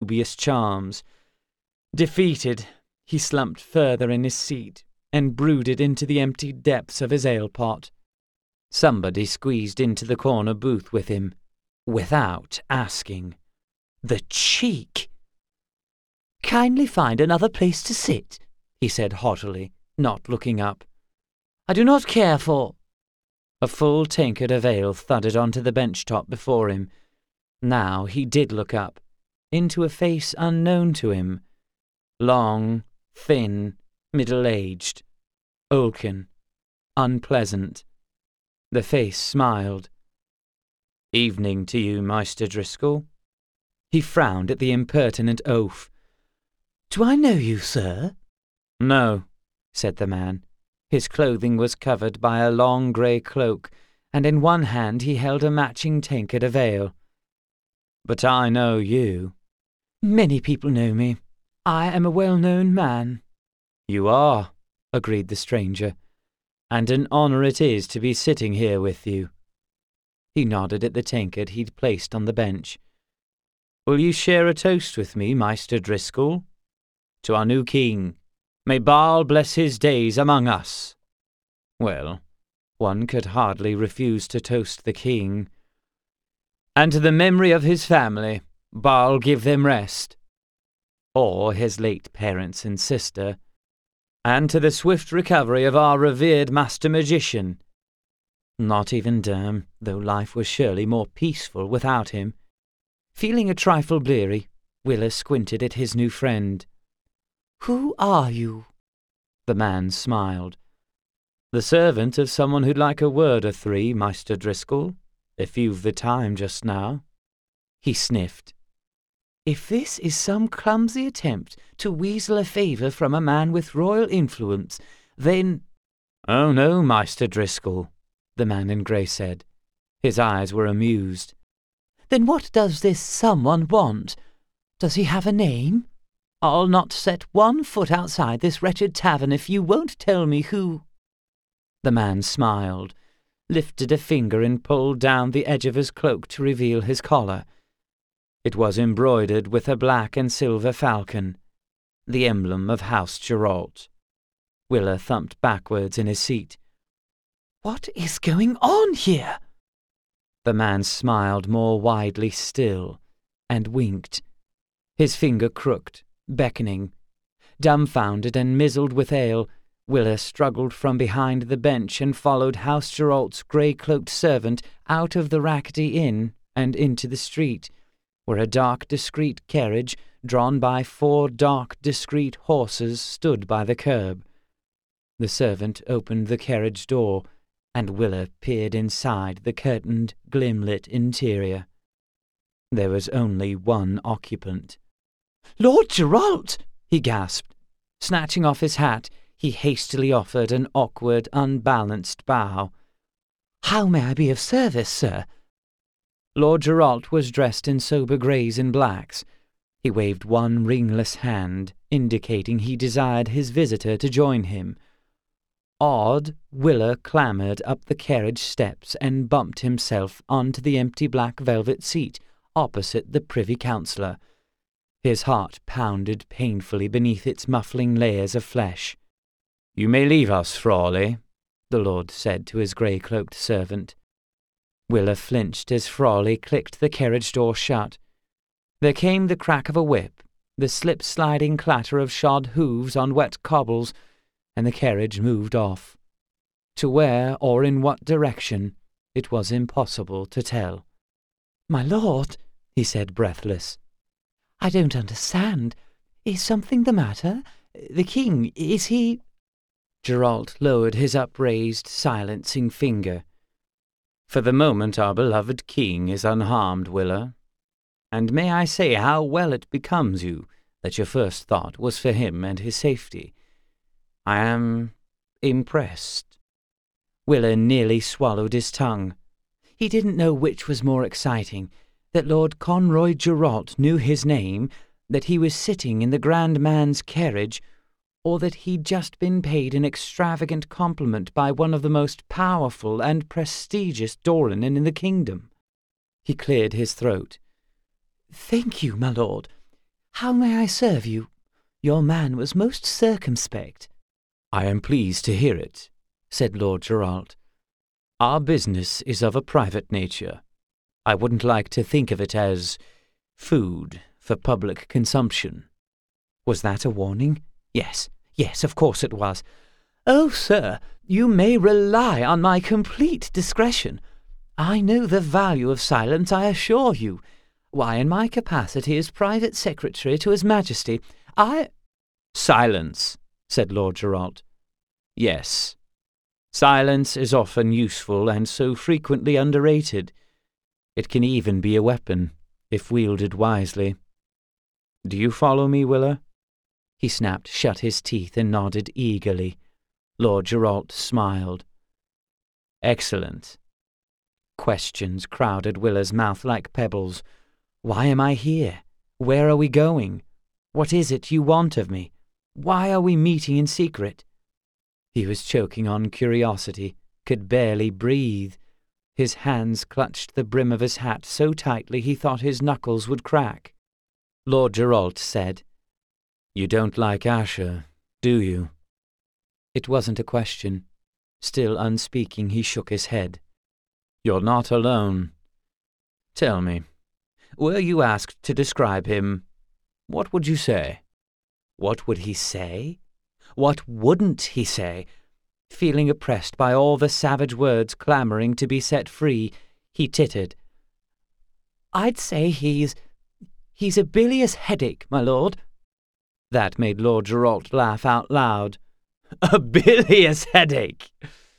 dubious charms. Defeated, he slumped further in his seat and brooded into the empty depths of his ale-pot. Somebody squeezed into the corner booth with him, without asking. The cheek! "Kindly find another place to sit," he said haughtily, not looking up. "I do not care for—" A full tankard of ale thudded onto the bench-top before him. Now he did look up, into a face unknown to him. Long, thin, middle-aged, oaken, unpleasant. The face smiled. "Evening to you, Maester Driscoll." He frowned at the impertinent oaf. "Do I know you, sir?" "No," said the man. His clothing was covered by a long grey cloak, and in one hand he held a matching tankard of ale. "But I know you." "Many people know me. I am a well-known man." "You are," agreed the stranger, "and an honour it is to be sitting here with you." He nodded at the tankard he'd placed on the bench. "Will you share a toast with me, Maester Driscoll? To our new king. May Baal bless his days among us." Well, one could hardly refuse to toast the king. "And to the memory of his family, Baal give them rest." Or his late parents and sister. "And to the swift recovery of our revered master magician." Not even Derm, though life was surely more peaceful without him. Feeling a trifle bleary, Willa squinted at his new friend. "Who are you?" The man smiled. "The servant of someone who'd like a word or three, Maester Driscoll, if you've the time just now." He sniffed. "If this is some clumsy attempt to weasel a favour from a man with royal influence, then—" "Oh no, Maester Driscoll," the man in grey said. His eyes were amused. "Then what does this someone want? Does he have a name? I'll not set one foot outside this wretched tavern if you won't tell me who—" The man smiled, lifted a finger and pulled down the edge of his cloak to reveal his collar. It was embroidered with a black and silver falcon, the emblem of House Geralt. Willa thumped backwards in his seat. "What is going on here?" The man smiled more widely still, and winked. His finger crooked, beckoning. Dumbfounded and mizzled with ale, Willa struggled from behind the bench and followed House Geralt's grey-cloaked servant out of the rackety inn and into the street, where a dark, discreet carriage, drawn by 4 dark, discreet horses, stood by the curb. The servant opened the carriage door, and Willa peered inside the curtained, glim-lit interior. There was only one occupant. "Lord Geralt!" he gasped. Snatching off his hat, he hastily offered an awkward, unbalanced bow. "How may I be of service, sir?" Lord Geralt was dressed in sober greys and blacks. He waved one ringless hand, indicating he desired his visitor to join him. Awed, Willa clambered up the carriage steps and bumped himself onto the empty black velvet seat opposite the Privy Councillor. His heart pounded painfully beneath its muffling layers of flesh. "You may leave us, Frawley," the Lord said to his grey-cloaked servant. Willa flinched as Frawley clicked the carriage door shut. There came the crack of a whip, the slip-sliding clatter of shod hooves on wet cobbles, and the carriage moved off. To where or in what direction, it was impossible to tell. "My lord," he said, breathless, "I don't understand. Is something the matter? The king, is he—" Geralt lowered his upraised, silencing finger. "For the moment our beloved king is unharmed, Willa. And may I say how well it becomes you that your first thought was for him and his safety. I am impressed." Willa nearly swallowed his tongue. He didn't know which was more exciting, that Lord Conroy Geralt knew his name, that he was sitting in the Grand Man's carriage, or that he'd just been paid an extravagant compliment by one of the most powerful and prestigious Dorlinen in the kingdom. He cleared his throat. "Thank you, my lord. How may I serve you? Your man was most circumspect." "I am pleased to hear it," said Lord Geralt. "Our business is of a private nature. I wouldn't like to think of it as food for public consumption." Was that a warning? Yes, of course it was. "Oh, sir, you may rely on my complete discretion. I know the value of silence, I assure you. Why, in my capacity as private secretary to His Majesty, I—" "Silence," said Lord Geralt. "Yes. Silence is often useful and so frequently underrated. It can even be a weapon, if wielded wisely. Do you follow me, Willa?" He snapped shut his teeth and nodded eagerly. Lord Geralt smiled. "Excellent." Questions crowded Willa's mouth like pebbles. Why am I here? Where are we going? What is it you want of me? Why are we meeting in secret? He was choking on curiosity, could barely breathe. His hands clutched the brim of his hat so tightly he thought his knuckles would crack. Lord Geralt said, "You don't like Asher, do you?" It wasn't a question. Still unspeaking, he shook his head. "You're not alone. Tell me, were you asked to describe him, what would you say?" What would he say? What wouldn't he say? Feeling oppressed by all the savage words clamouring to be set free, he tittered. "I'd say he's a bilious headache, my lord." That made Lord Geralt laugh out loud. "A bilious headache!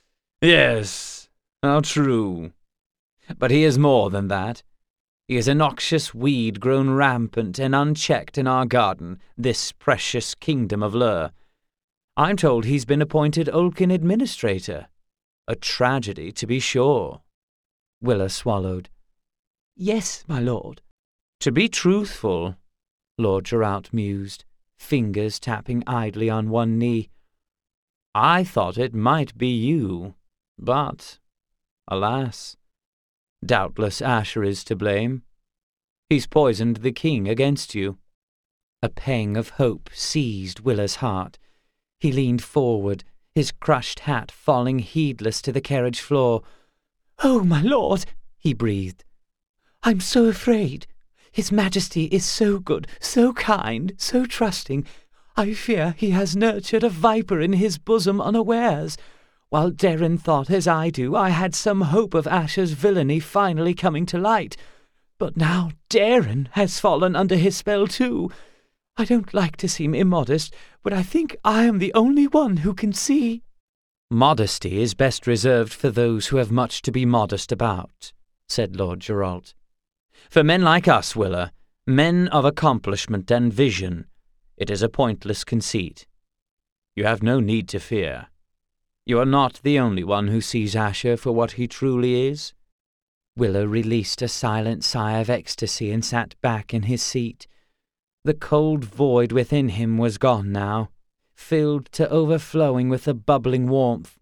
Yes, how true. But he is more than that. He is a noxious weed grown rampant and unchecked in our garden, this precious kingdom of Lur. I'm told he's been appointed Olkin administrator. A tragedy, to be sure." Willa swallowed. "Yes, my lord." "To be truthful," Lord Geralt mused, fingers tapping idly on one knee, "I thought it might be you, but, alas, doubtless Asher is to blame. He's poisoned the king against you." A pang of hope seized Willa's heart. He leaned forward, his crushed hat falling heedless to the carriage floor. "Oh, my lord," he breathed. "I'm so afraid. His Majesty is so good, so kind, so trusting. I fear he has nurtured a viper in his bosom unawares. While Darren thought as I do, I had some hope of Asher's villainy finally coming to light. But now Darren has fallen under his spell too. I don't like to seem immodest, but I think I am the only one who can see—" "Modesty is best reserved for those who have much to be modest about," said Lord Geralt. "For men like us, Willa, men of accomplishment and vision, it is a pointless conceit. You have no need to fear. You are not the only one who sees Asher for what he truly is." Willa released a silent sigh of ecstasy and sat back in his seat. The cold void within him was gone now, filled to overflowing with a bubbling warmth.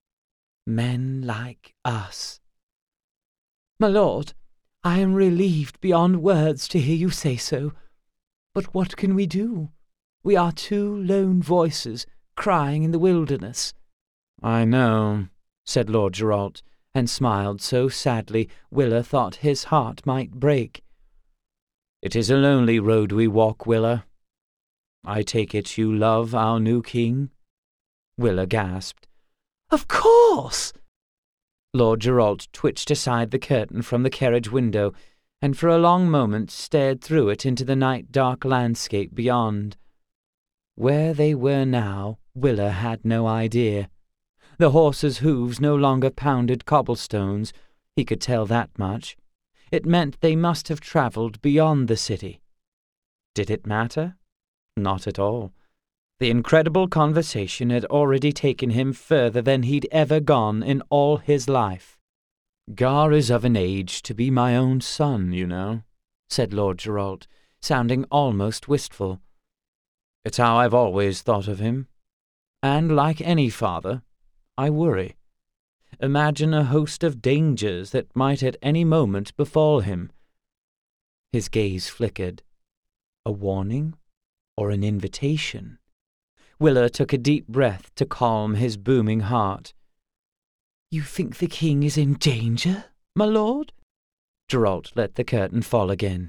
Men like us. "My lord, I am relieved beyond words to hear you say so. But what can we do? We are two lone voices crying in the wilderness." "I know," said Lord Geralt, and smiled so sadly Willa thought his heart might break. "It is a lonely road we walk, Willa. I take it you love our new king?" Willa gasped. "Of course!" Lord Geralt twitched aside the curtain from the carriage window, and for a long moment stared through it into the night-dark landscape beyond. Where they were now, Willa had no idea. The horses' hooves no longer pounded cobblestones, he could tell that much. It meant they must have travelled beyond the city. Did it matter? Not at all. The incredible conversation had already taken him further than he'd ever gone in all his life. "Gar is of an age to be my own son, you know," said Lord Geralt, sounding almost wistful. "It's how I've always thought of him. And like any father, I worry. Imagine a host of dangers that might at any moment befall him." His gaze flickered. A warning or an invitation? Willa took a deep breath to calm his booming heart. "You think the king is in danger, my lord?" Geralt let the curtain fall again.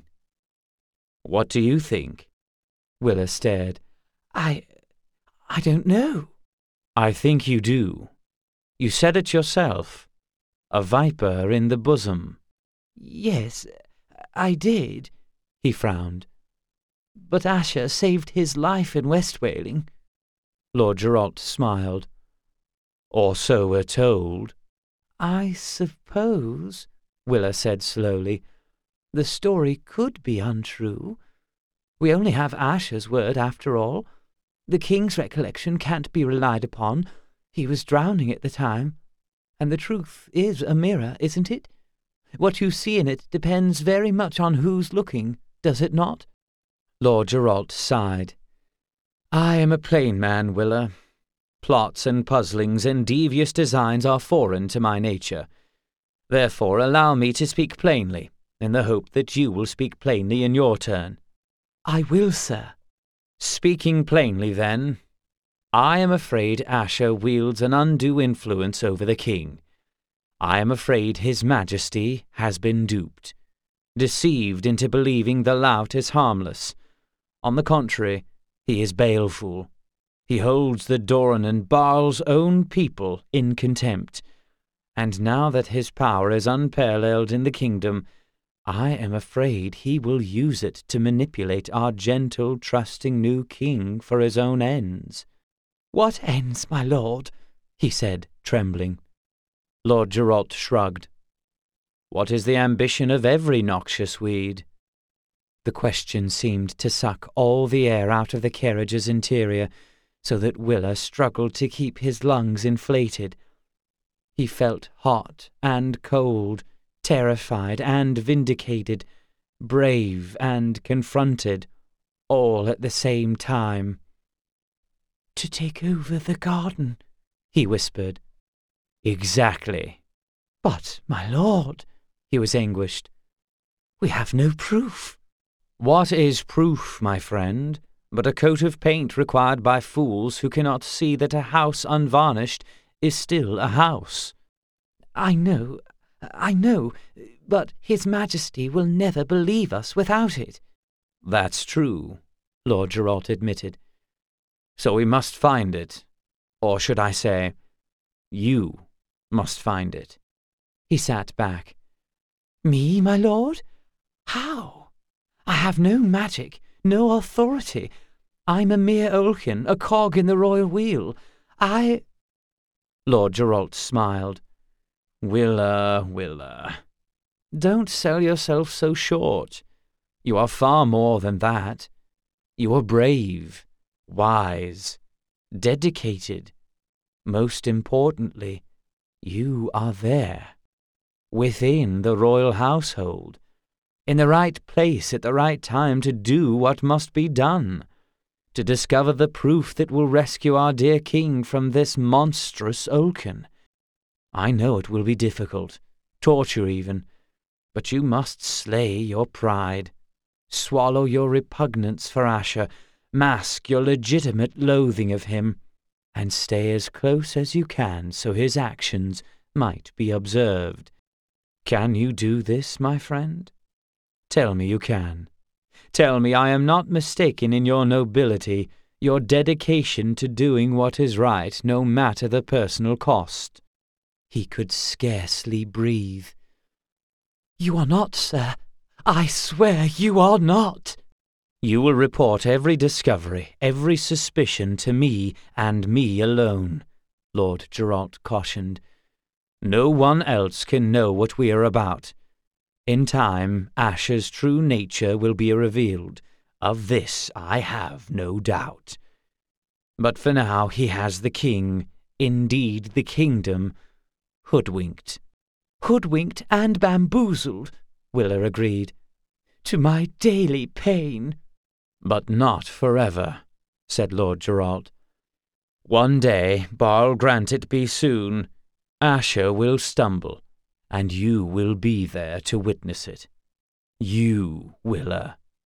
"What do you think?" Willa stared. I don't know." "I think you do. You said it yourself. A viper in the bosom." "Yes, I did," he frowned. "But Asher saved his life in Westwailing." Lord Geralt smiled. "Or so we're told." "I suppose," Willa said slowly, "the story could be untrue. We only have Asher's word after all. The king's recollection can't be relied upon. He was drowning at the time. And the truth is a mirror, isn't it? What you see in it depends very much on who's looking, does it not?" Lord Geralt sighed. "I am a plain man, Willa. Plots and puzzlings and devious designs are foreign to my nature. Therefore allow me to speak plainly, in the hope that you will speak plainly in your turn." "I will, sir." "Speaking plainly, then, I am afraid Asher wields an undue influence over the king. I am afraid His Majesty has been duped, deceived into believing the lout is harmless. On the contrary, he is baleful. He holds the Doran and Barl's own people in contempt. And now that his power is unparalleled in the kingdom, I am afraid he will use it to manipulate our gentle, trusting new king for his own ends." "What ends, my lord?" he said, trembling. Lord Geralt shrugged. "What is the ambition of every noxious weed?" The question seemed to suck all the air out of the carriage's interior, so that Willa struggled to keep his lungs inflated. He felt hot and cold, terrified and vindicated, brave and confronted, all at the same time. "To take over the garden," he whispered. "Exactly." "But, my lord," he was anguished, "we have no proof." "What is proof, my friend, but a coat of paint required by fools who cannot see that a house unvarnished is still a house?" I know, but His Majesty will never believe us without it." "That's true," Lord Geralt admitted. "So we must find it. Or should I say, you must find it." He sat back. "Me, my lord? How? I have no magic, no authority. I'm a mere Olkin, a cog in the royal wheel. Lord Geralt smiled. Willa. Don't sell yourself so short. You are far more than that. You are brave, wise, dedicated. Most importantly, you are there, within the royal household, in the right place at the right time to do what must be done, to discover the proof that will rescue our dear king from this monstrous Olkin. I know it will be difficult, torture even, but you must slay your pride, swallow your repugnance for Asher, mask your legitimate loathing of him, and stay as close as you can so his actions might be observed. Can you do this, my friend? Tell me you can. Tell me I am not mistaken in your nobility, your dedication to doing what is right, no matter the personal cost. He could scarcely breathe. "You are not, sir. I swear you are not." "You will report every discovery, every suspicion to me and me alone," Lord Geralt cautioned. "No one else can know what we are about. In time, Asher's true nature will be revealed. Of this I have no doubt. But for now he has the king, indeed the kingdom, hoodwinked." "Hoodwinked and bamboozled," Willa agreed. "To my daily pain." "But not forever," said Lord Geralt. "One day, Barl grant it be soon, Asher will stumble, and you will be there to witness it. You, Willa,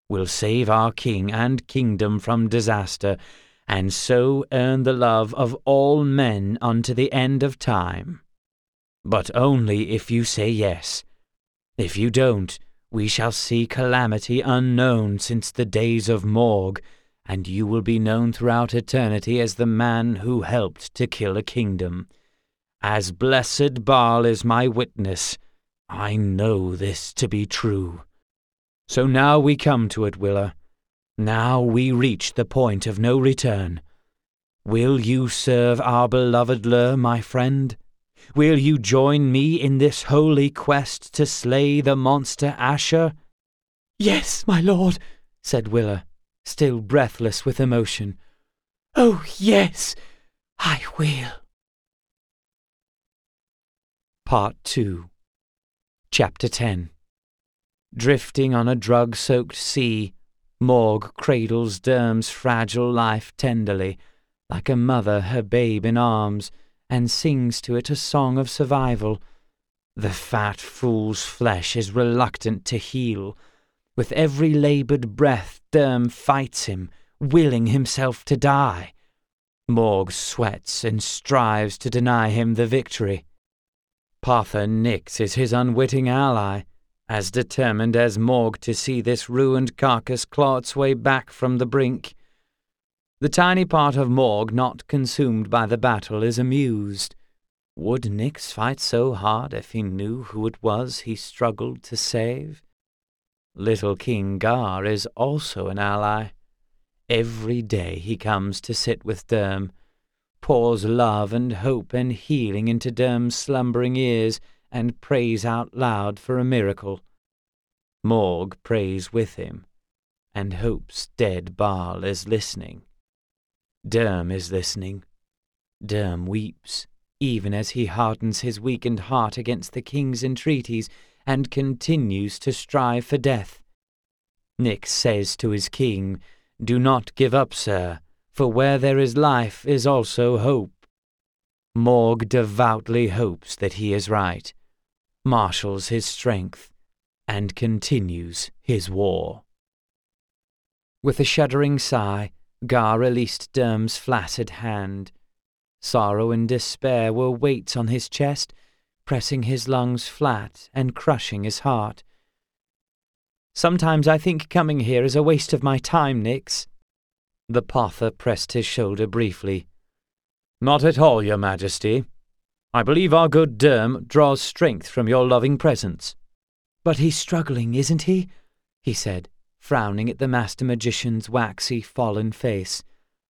will save our king and kingdom from disaster, and so earn the love of all men unto the end of time. But only if you say yes. If you don't, we shall see calamity unknown since the days of Morg, and you will be known throughout eternity as the man who helped to kill a kingdom. As blessed Baal is my witness, I know this to be true. So now we come to it, Willa. Now we reach the point of no return. Will you serve our beloved Lur, my friend? Will you join me in this holy quest to slay the monster Asher?" "Yes, my lord," said Willa, still breathless with emotion. "Oh, yes, I will." Part 2. Chapter 10. Drifting on a drug-soaked sea, Morg cradles Derm's fragile life tenderly, like a mother her babe in arms, and sings to it a song of survival. The fat fool's flesh is reluctant to heal. With every laboured breath Derm fights him, willing himself to die. Morg sweats and strives to deny him the victory. Partha Nix is his unwitting ally, as determined as Morg to see this ruined carcass claw its way back from the brink. The tiny part of Morg not consumed by the battle is amused. Would Nix fight so hard if he knew who it was he struggled to save? Little King Gar is also an ally. Every day he comes to sit with Derm, pours love and hope and healing into Derm's slumbering ears, and prays out loud for a miracle. Morg prays with him, and hopes dead Baal is listening. Derm is listening. Derm weeps, even as he hardens his weakened heart against the king's entreaties, and continues to strive for death. Nix says to his king, "Do not give up, sir, for where there is life is also hope." Morg devoutly hopes that he is right, marshals his strength, and continues his war. With a shuddering sigh, Gar released Derm's flaccid hand. Sorrow and despair were weights on his chest, pressing his lungs flat and crushing his heart. "Sometimes I think coming here is a waste of my time, Nix." The Partha pressed his shoulder briefly. "Not at all, your majesty. I believe our good Derm draws strength from your loving presence." "But he's struggling, isn't he?" he said, frowning at the master magician's waxy, fallen face.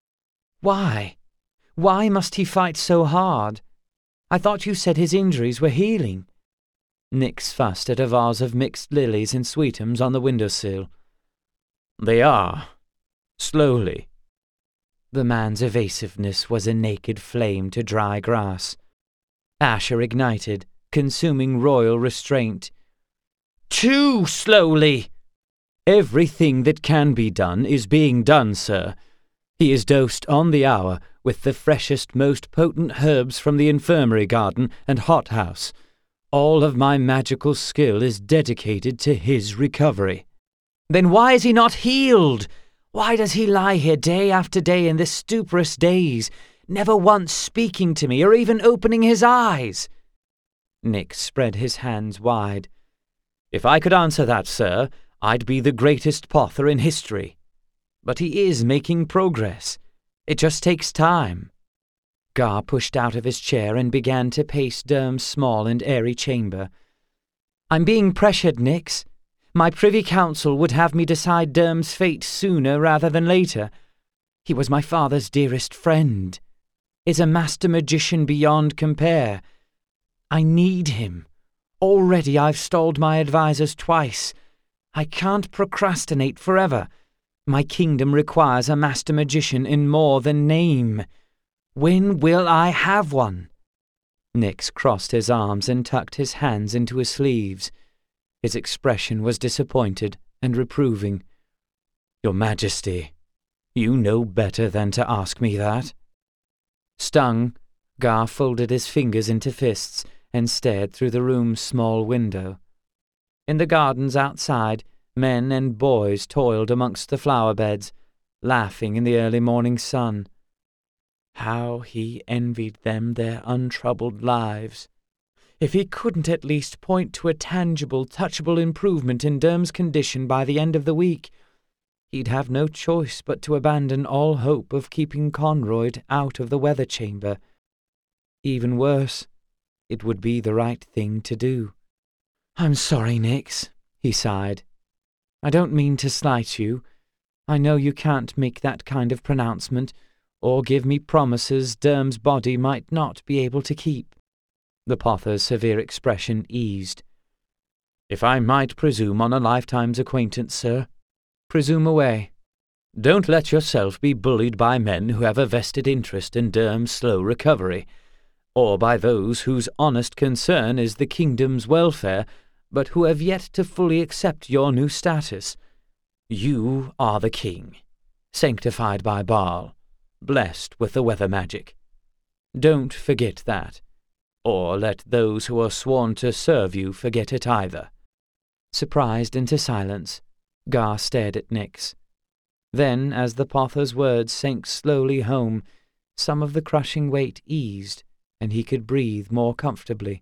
"Why? Why must he fight so hard? I thought you said his injuries were healing." Nix fussed at a vase of mixed lilies and sweetums on the windowsill. "They are. Slowly." The man's evasiveness was a naked flame to dry grass. Asher ignited, consuming royal restraint. "Too slowly!" "Everything that can be done is being done, sir. He is dosed on the hour with the freshest, most potent herbs from the infirmary garden and hothouse. All of my magical skill is dedicated to his recovery." "Then why is he not healed? Why does he lie here day after day in this stuporous daze, never once speaking to me or even opening his eyes?" Nix spread his hands wide. "If I could answer that, sir, I'd be the greatest pother in history. But he is making progress. It just takes time." Gar pushed out of his chair and began to pace Derm's small and airy chamber. "I'm being pressured, Nix. My Privy Council would have me decide Derm's fate sooner rather than later. He was my father's dearest friend. Is a master magician beyond compare. I need him. Already I've stalled my advisers twice. I can't procrastinate forever. My kingdom requires a master magician in more than name. When will I have one?" Nix crossed his arms and tucked his hands into his sleeves. His expression was disappointed and reproving. "Your Majesty, you know better than to ask me that." Stung, Gar folded his fingers into fists and stared through the room's small window. In the gardens outside, Men and boys toiled amongst the flower beds, laughing in the early morning sun. How he envied them their untroubled lives! If he couldn't at least point to a tangible, touchable improvement in Derm's condition by the end of the week, he'd have no choice but to abandon all hope of keeping Conroyd out of the weather chamber. Even worse, it would be the right thing to do. "I'm sorry, Nix," he sighed. "I don't mean to slight you. I know you can't make that kind of pronouncement, or give me promises Derm's body might not be able to keep." The pother's severe expression eased. "If I might presume on a lifetime's acquaintance, sir, presume away. Don't let yourself be bullied by men who have a vested interest in Derm's slow recovery, or by those whose honest concern is the kingdom's welfare, but who have yet to fully accept your new status. You are the king, sanctified by Baal, blessed with the weather magic. Don't forget that, or let those who are sworn to serve you forget it either." Surprised into silence, Gar stared at Nix. Then, as the pother's words sank slowly home, some of the crushing weight eased, and he could breathe more comfortably.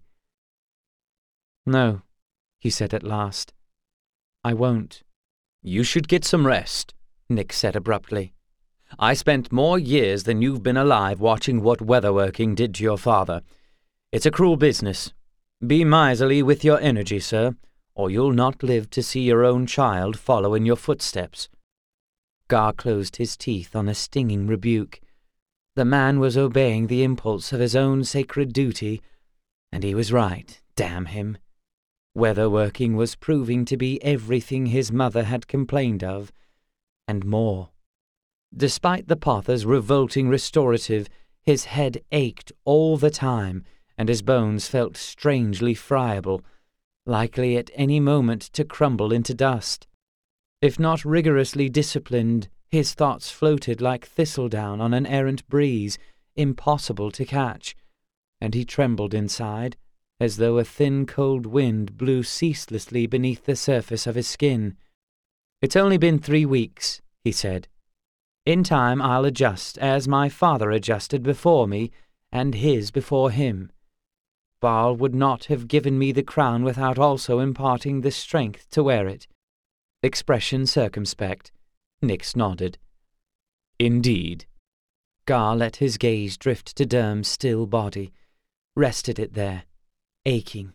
"No," he said at last. "I won't." "You should get some rest," Nix said abruptly. "I spent more years than you've been alive watching what weatherworking did to your father. It's a cruel business. Be miserly with your energy, sir, or you'll not live to see your own child follow in your footsteps." Gar closed his teeth on a stinging rebuke. The man was obeying the impulse of his own sacred duty, and he was right, damn him. Weatherworking was proving to be everything his mother had complained of, and more. Despite the pother's revolting restorative, his head ached all the time, and his bones felt strangely friable, likely at any moment to crumble into dust. If not rigorously disciplined, his thoughts floated like thistledown on an errant breeze, impossible to catch, and he trembled inside, as though a thin cold wind blew ceaselessly beneath the surface of his skin. "It's only been 3 weeks," he said. "In time I'll adjust, as my father adjusted before me, and his before him. Baal would not have given me the crown without also imparting the strength to wear it." Expression circumspect, Nix nodded. "Indeed." Gar let his gaze drift to Derm's still body, rested it there, aching.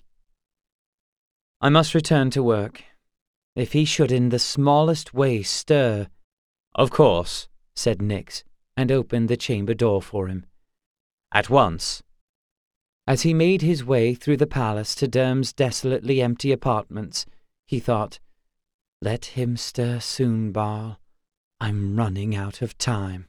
"I must return to work. If he should in the smallest way stir—" "Of course," said Nix, and opened the chamber door for him. "At once." As he made his way through the palace to Derm's desolately empty apartments, he thought, "Let him stir soon, Baal. I'm running out of time."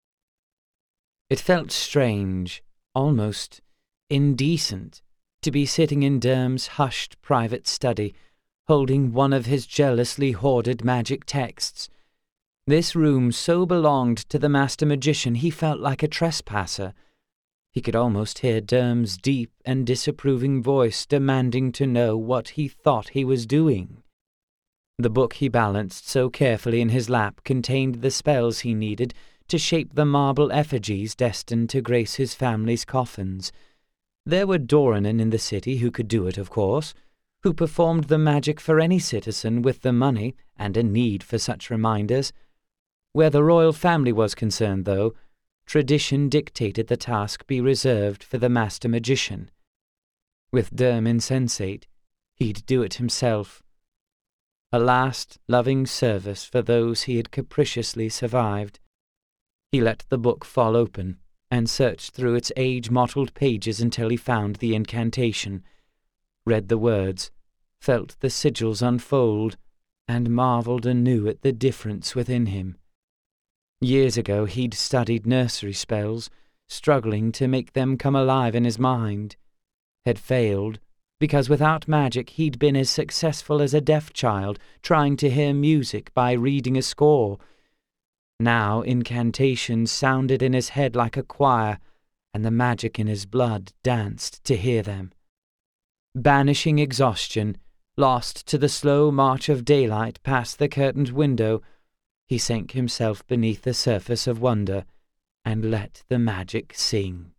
It felt strange, almost indecent, to be sitting in Derm's hushed private study, holding one of his jealously hoarded magic texts. This room so belonged to the master magician he felt like a trespasser. He could almost hear Derm's deep and disapproving voice demanding to know what he thought he was doing. The book he balanced so carefully in his lap contained the spells he needed to shape the marble effigies destined to grace his family's coffins. There were Doranen in the city who could do it, of course, who performed the magic for any citizen with the money and a need for such reminders. Where the royal family was concerned, though, tradition dictated the task be reserved for the master magician. With Derm insensate, he'd do it himself. A last loving service for those he had capriciously survived. He let the book fall open and searched through its age-mottled pages until he found the incantation, read the words, felt the sigils unfold, and marvelled anew at the difference within him. Years ago he'd studied nursery spells, struggling to make them come alive in his mind. Had failed, because without magic he'd been as successful as a deaf child trying to hear music by reading a score. Now incantations sounded in his head like a choir, and the magic in his blood danced to hear them. Banishing exhaustion, Lost to the slow march of daylight past the curtained window, he sank himself beneath the surface of wonder and let the magic sing.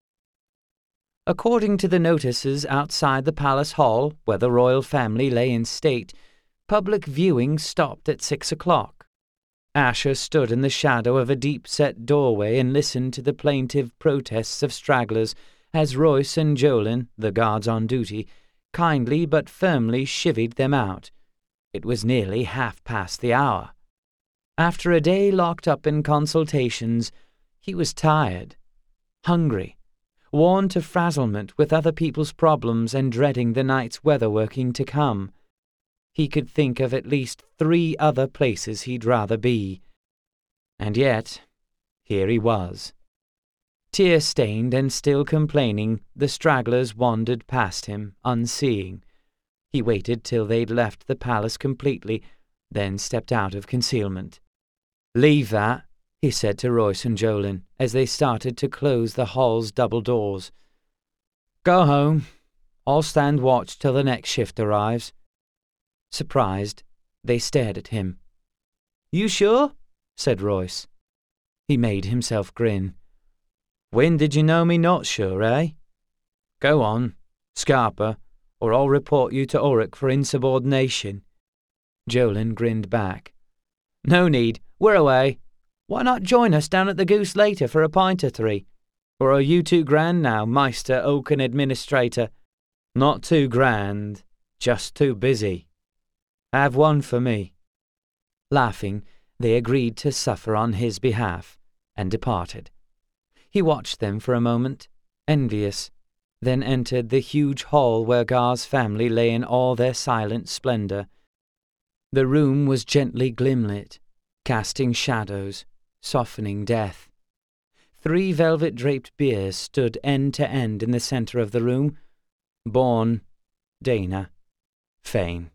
According to the notices outside the palace hall, where the royal family lay in state, public viewing stopped at 6 o'clock. Asher stood in the shadow of a deep-set doorway and listened to the plaintive protests of stragglers as Royce and Jolin, the guards on duty, kindly but firmly chivied them out. It was nearly half past the hour. After a day locked up in consultations, he was tired, hungry, worn to frazzlement with other people's problems and dreading the night's weatherworking to come. He could think of at least 3 other places he'd rather be. And yet, here he was. Tear-stained and still complaining, the stragglers wandered past him, unseeing. He waited till they'd left the palace completely, then stepped out of concealment. "Leave that," he said to Royce and Jolin, as they started to close the hall's double doors. "Go home. I'll stand watch till the next shift arrives." Surprised, they stared at him. "You sure?" said Royce. He made himself grin. "When did you know me not sure, eh? Go on, Scarper, or I'll report you to Ulrich for insubordination." Jolin grinned back. "No need, we're away. Why not join us down at the Goose later for a pint or 3? Or are you too grand now, Meister Oaken Administrator?" "Not too grand, just too busy. Have one for me." Laughing, they agreed to suffer on his behalf, and departed. He watched them for a moment, envious, then entered the huge hall where Gar's family lay in all their silent splendor. The room was gently glimlit, casting shadows, softening death. 3 velvet-draped biers stood end to end in the center of the room. Born, Dana, Fane.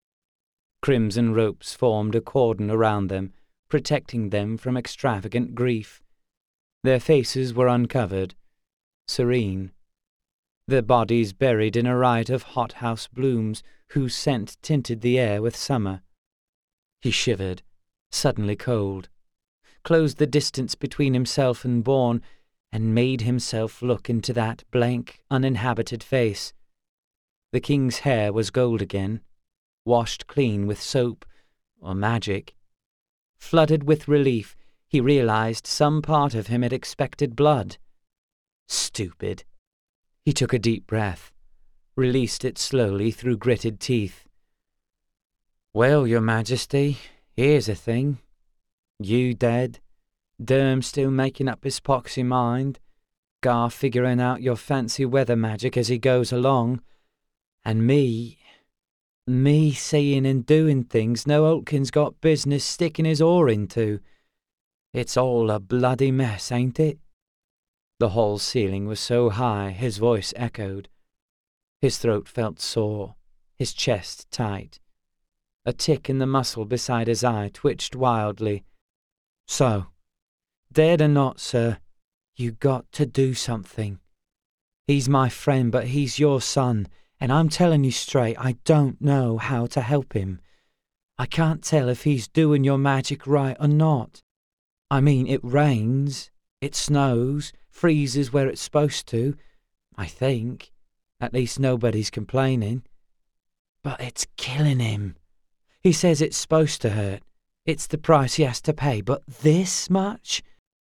Crimson ropes formed a cordon around them, protecting them from extravagant grief. Their faces were uncovered, serene, their bodies buried in a riot of hothouse blooms whose scent tinted the air with summer. He shivered, suddenly cold, closed the distance between himself and Bourne, and made himself look into that blank, uninhabited face. The king's hair was gold again, washed clean with soap or magic. Flooded with relief, he realized some part of him had expected blood. Stupid. He took a deep breath, released it slowly through gritted teeth. "Well, Your Majesty, here's a thing. You dead, Derm still making up his poxy mind, Gar figuring out your fancy weather magic as he goes along, and me saying and doing things no Oatkin's got business sticking his oar into. It's all a bloody mess, ain't it?" The hall ceiling was so high his voice echoed. His throat felt sore, his chest tight. A tick in the muscle beside his eye twitched wildly. "So, dead or not, sir, you got to do something. He's my friend, but he's your son, and I'm telling you straight, I don't know how to help him. I can't tell if he's doing your magic right or not. I mean, it rains, it snows, freezes where it's supposed to, I think. At least nobody's complaining. But it's killing him. He says it's supposed to hurt. It's the price he has to pay, but this much?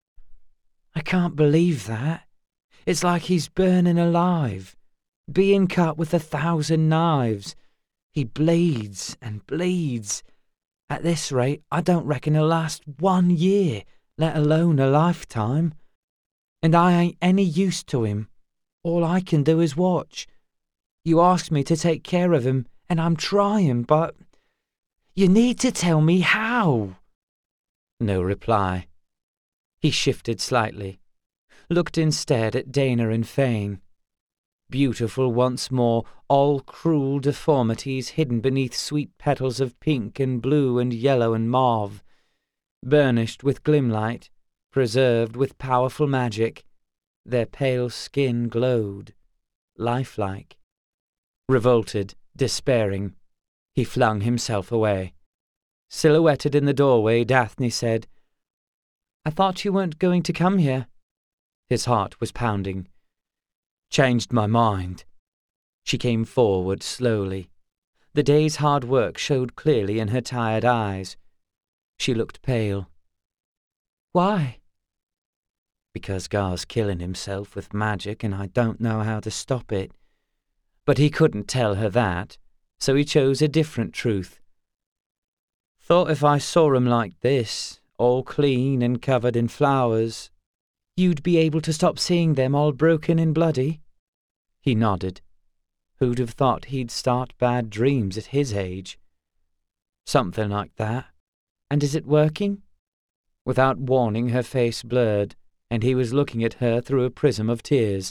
I can't believe that. It's like he's burning alive, being cut with 1,000 knives. He bleeds and bleeds. At this rate, I don't reckon he'll last 1 year, let alone a lifetime. And I ain't any use to him. All I can do is watch. You asked me to take care of him, and I'm trying, but you need to tell me how." No reply. He shifted slightly, looked instead at Dana and Fane. Beautiful once more, all cruel deformities hidden beneath sweet petals of pink and blue and yellow and mauve, burnished with glimlight, preserved with powerful magic. Their pale skin glowed, lifelike. Revolted, despairing, He flung himself away. Silhouetted in the doorway, Daphne said, "I thought you weren't going to come here." His heart was pounding. "Changed my mind." She came forward slowly. The day's hard work showed clearly in her tired eyes. She looked pale. "Why?" "Because Gar's killing himself with magic and I don't know how to stop it." But he couldn't tell her that, so he chose a different truth. "Thought if I saw him like this, all clean and covered in flowers, you'd be able to stop seeing them all broken and bloody?" He nodded. Who'd have thought he'd start bad dreams at his age? "Something like that. And is it working?" Without warning, her face blurred, and he was looking at her through a prism of tears.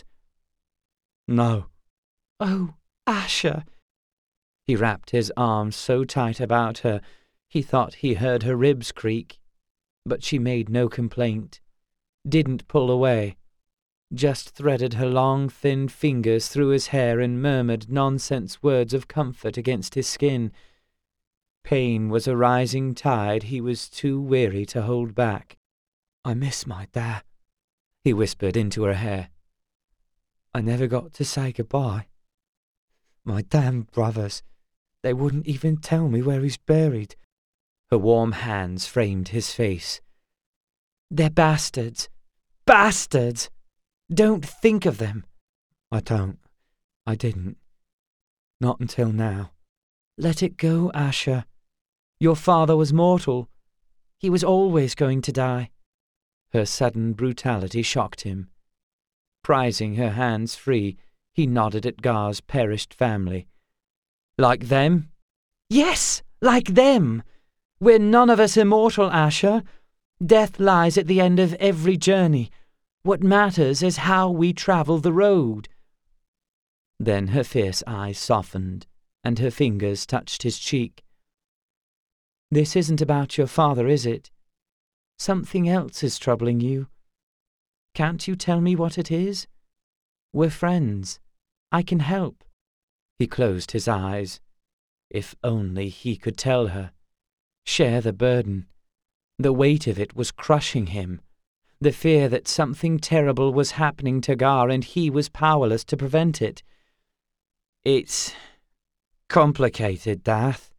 "No." "Oh, Asher!" He wrapped his arms so tight about her, he thought he heard her ribs creak. But she made no complaint, didn't pull away, just threaded her long, thin fingers through his hair and murmured nonsense words of comfort against his skin. Pain was a rising tide he was too weary to hold back. "I miss my dad," he whispered into her hair. "I never got to say goodbye. My damn brothers, they wouldn't even tell me where he's buried." Her warm hands framed his face. "They're bastards. Bastards! Don't think of them." "I don't. I didn't. Not until now." "Let it go, Asher. Your father was mortal. He was always going to die." Her sudden brutality shocked him. Prizing her hands free, he nodded at Gar's perished family. "Like them?" "Yes, like them! We're none of us immortal, Asher. Death lies at the end of every journey. What matters is how we travel the road." Then her fierce eyes softened, and her fingers touched his cheek. "This isn't about your father, is it? Something else is troubling you. Can't you tell me what it is? We're friends. I can help." He closed his eyes. If only he could tell her. Share the burden. The weight of it was crushing him. The fear that something terrible was happening to Gar and he was powerless to prevent it. "It's complicated, Dath."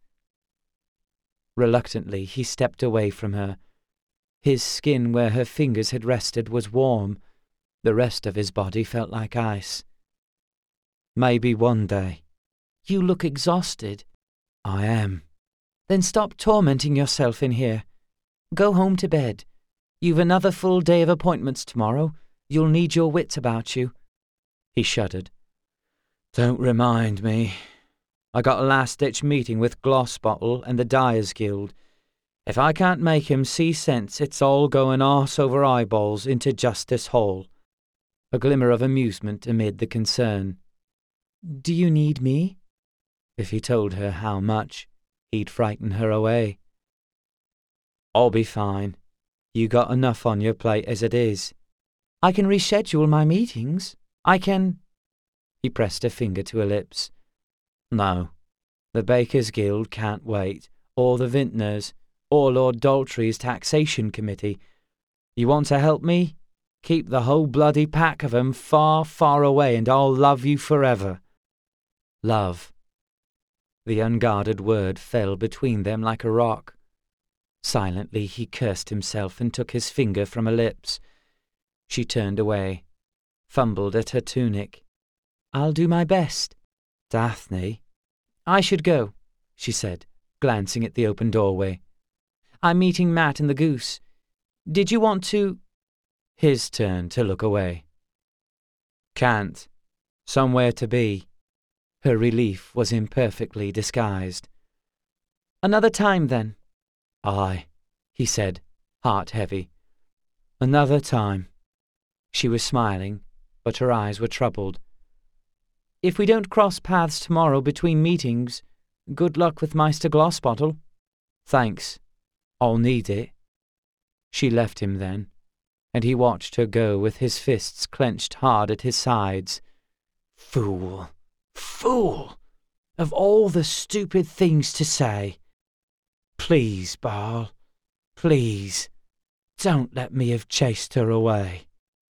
Reluctantly, he stepped away from her. His skin where her fingers had rested was warm. The rest of his body felt like ice. "Maybe one day." "You look exhausted." "I am." "Then stop tormenting yourself in here. Go home to bed. You've another full day of appointments tomorrow. You'll need your wits about you." He shuddered. "Don't remind me. I got a last-ditch meeting with Glossbottle and the Dyers Guild. If I can't make him see sense, it's all going arse over eyeballs into Justice Hall." A glimmer of amusement amid the concern. "Do you need me?" If he told her how much, he'd frighten her away. "I'll be fine. You got enough on your plate as it is." "I can reschedule my meetings. I can—" He pressed a finger to her lips. "No. The Bakers' Guild can't wait, or the Vintners, or Lord Daltrey's Taxation Committee. You want to help me? Keep the whole bloody pack of 'em far, far away and I'll love you forever." Love. The unguarded word fell between them like a rock. Silently he cursed himself and took his finger from her lips. She turned away, fumbled at her tunic. "I'll do my best." "Daphne." "I should go," she said, glancing at the open doorway. "I'm meeting Matt and the Goose. Did you want to—" His turn to look away. "Can't. Somewhere to be." Her relief was imperfectly disguised. "Another time, then." "Aye," he said, heart heavy. "Another time." She was smiling, but her eyes were troubled. "If we don't cross paths tomorrow between meetings, good luck with Meister Glossbottle." "Thanks. I'll need it." She left him then, and he watched her go with his fists clenched hard at his sides. Fool! Fool! Of all the stupid things to say. Please, Barl, please, don't let me have chased her away.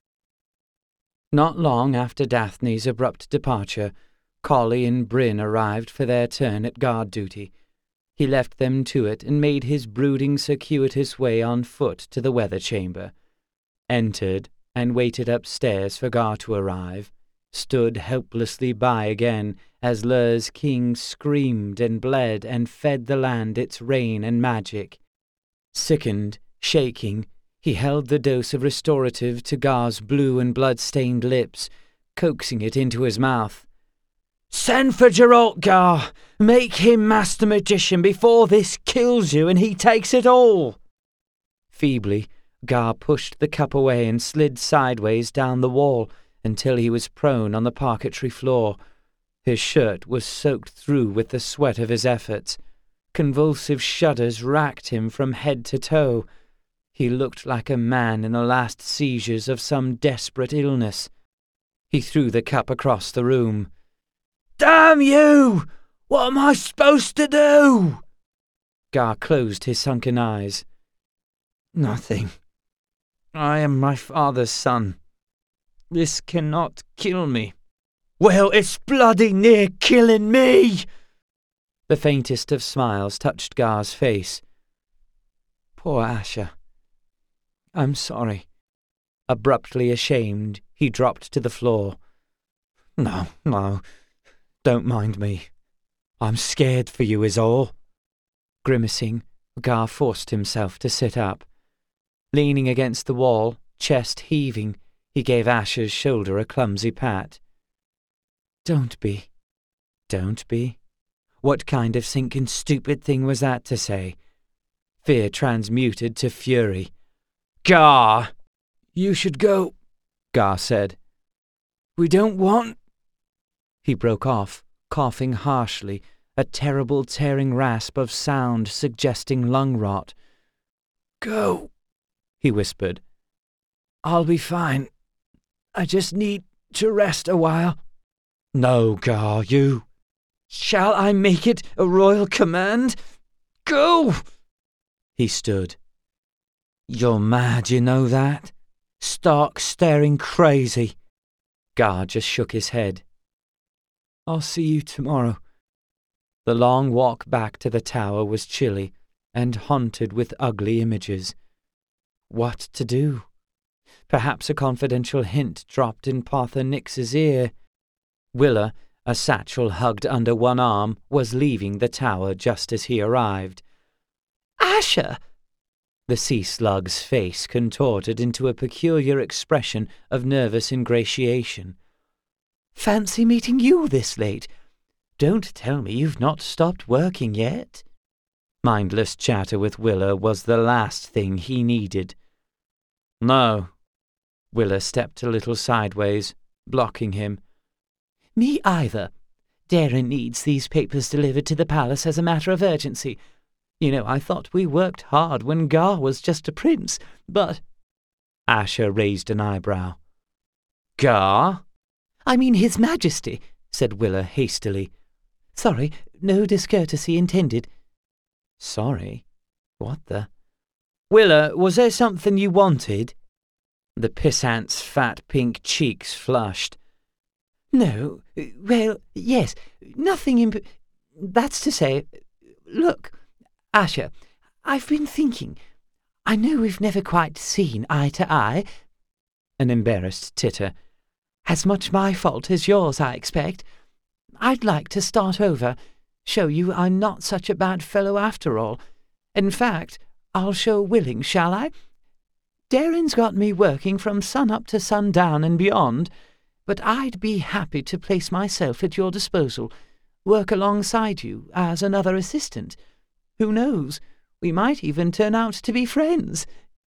Not long after Daphne's abrupt departure, Colley and Bryn arrived for their turn at guard duty. He left them to it and made his brooding, circuitous way on foot to the weather chamber, entered and waited upstairs for Gar to arrive, stood helplessly by again as Lur's king screamed and bled and fed the land its rain and magic. Sickened, shaking, he held the dose of restorative to Gar's blue and blood-stained lips, coaxing it into his mouth. "Send for Geralt, Gar! Make him Master Magician before this kills you and he takes it all!" Feebly, Gar pushed the cup away and slid sideways down the wall until he was prone on the parquetry floor. His shirt was soaked through with the sweat of his efforts. Convulsive shudders racked him from head to toe. He looked like a man in the last seizures of some desperate illness. He threw the cup across the room. "Damn you! What am I supposed to do?" Gar closed his sunken eyes. "Nothing. I am my father's son. This cannot kill me." "Well, it's bloody near killing me!" The faintest of smiles touched Gar's face. "Poor Asher. I'm sorry." Abruptly ashamed, he dropped to the floor. No, don't mind me. I'm scared for you is all." Grimacing, Gar forced himself to sit up. Leaning against the wall, chest heaving, he gave Asher's shoulder a clumsy pat. Don't be. What kind of sinking stupid thing was that to say? Fear transmuted to fury. "Gar! You should go," Gar said. "We don't want—" He broke off, coughing harshly, a terrible tearing rasp of sound suggesting lung rot. "Go," he whispered. "I'll be fine. I just need to rest a while." "No, Gar, you—" "Shall I make it a royal command? Go!" He stood. "You're mad, you know that? Stark staring crazy." Gar just shook his head. "I'll see you tomorrow." The long walk back to the tower was chilly and haunted with ugly images. What to do? Perhaps a confidential hint dropped in Partha Nix's ear. Willa, a satchel hugged under one arm, was leaving the tower just as he arrived. "Asher!" The sea slug's face contorted into a peculiar expression of nervous ingratiation. "Fancy meeting you this late. Don't tell me you've not stopped working yet." Mindless chatter with Willa was the last thing he needed. "No." Willa stepped a little sideways, blocking him. "Me either. Darren needs these papers delivered to the palace as a matter of urgency. You know, I thought we worked hard when Gar was just a prince, but—" Asher raised an eyebrow. "Gar?" "I mean His Majesty," said Willa hastily. "Sorry, no discourtesy intended." "Sorry? What the—" "Willa, was there something you wanted?" The pissant's fat pink cheeks flushed. "No, well, yes, nothing that's to say, look, Asher, I've been thinking. I know we've never quite seen eye to eye." An embarrassed titter. "As much my fault as yours, I expect. I'd like to start over, show you I'm not such a bad fellow after all. In fact, I'll show willing, shall I? Darren's got me working from sun up to sundown and beyond, but I'd be happy to place myself at your disposal, work alongside you as another assistant. Who knows, we might even turn out to be friends."